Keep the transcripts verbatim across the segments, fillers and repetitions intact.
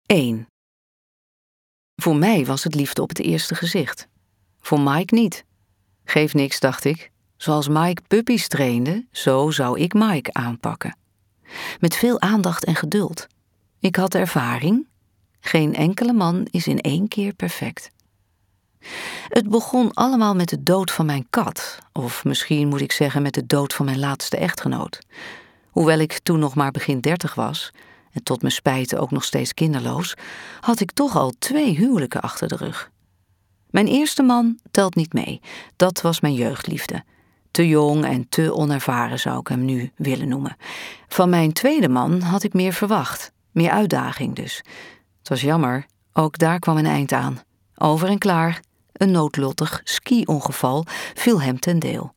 één. Voor mij was het liefde op het eerste gezicht. Voor Mike niet. Geeft niks, dacht ik. Zoals Mike puppies trainde, zo zou ik Mike aanpakken. Met veel aandacht en geduld. Ik had ervaring. Geen enkele man is in één keer perfect. Het begon allemaal met de dood van mijn kat. Of misschien moet ik zeggen met de dood van mijn laatste echtgenoot. Hoewel ik toen nog maar begin dertig was, en tot mijn spijt ook nog steeds kinderloos, had ik toch al twee huwelijken achter de rug. Mijn eerste man telt niet mee. Dat was mijn jeugdliefde. Te jong en te onervaren zou ik hem nu willen noemen. Van mijn tweede man had ik meer verwacht. Meer uitdaging dus. Het was jammer, ook daar kwam een eind aan. Over en klaar, een noodlottig ski-ongeval viel hem ten deel.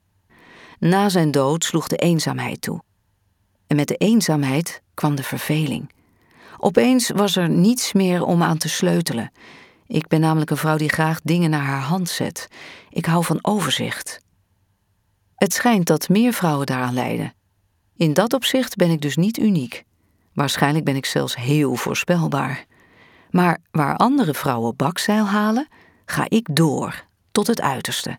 Na zijn dood sloeg de eenzaamheid toe. En met de eenzaamheid kwam de verveling. Opeens was er niets meer om aan te sleutelen. Ik ben namelijk een vrouw die graag dingen naar haar hand zet. Ik hou van overzicht. Het schijnt dat meer vrouwen daaraan lijden. In dat opzicht ben ik dus niet uniek. Waarschijnlijk ben ik zelfs heel voorspelbaar. Maar waar andere vrouwen bakzeil halen, ga ik door, tot het uiterste.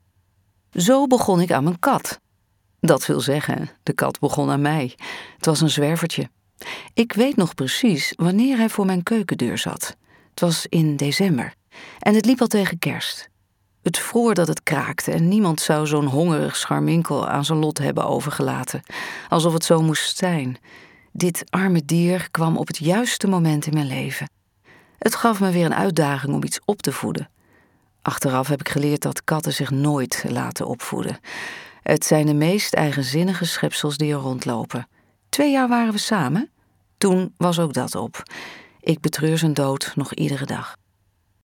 Zo begon ik aan mijn kat. Dat wil zeggen, de kat begon aan mij. Het was een zwervertje. Ik weet nog precies wanneer hij voor mijn keukendeur zat. Het was in december. En het liep al tegen kerst. Het vroor dat het kraakte en niemand zou zo'n hongerig scharminkel aan zijn lot hebben overgelaten. Alsof het zo moest zijn. Dit arme dier kwam op het juiste moment in mijn leven. Het gaf me weer een uitdaging om iets op te voeden. Achteraf heb ik geleerd dat katten zich nooit laten opvoeden. Het zijn de meest eigenzinnige schepsels die er rondlopen. Twee jaar waren we samen. Toen was ook dat op. Ik betreur zijn dood nog iedere dag.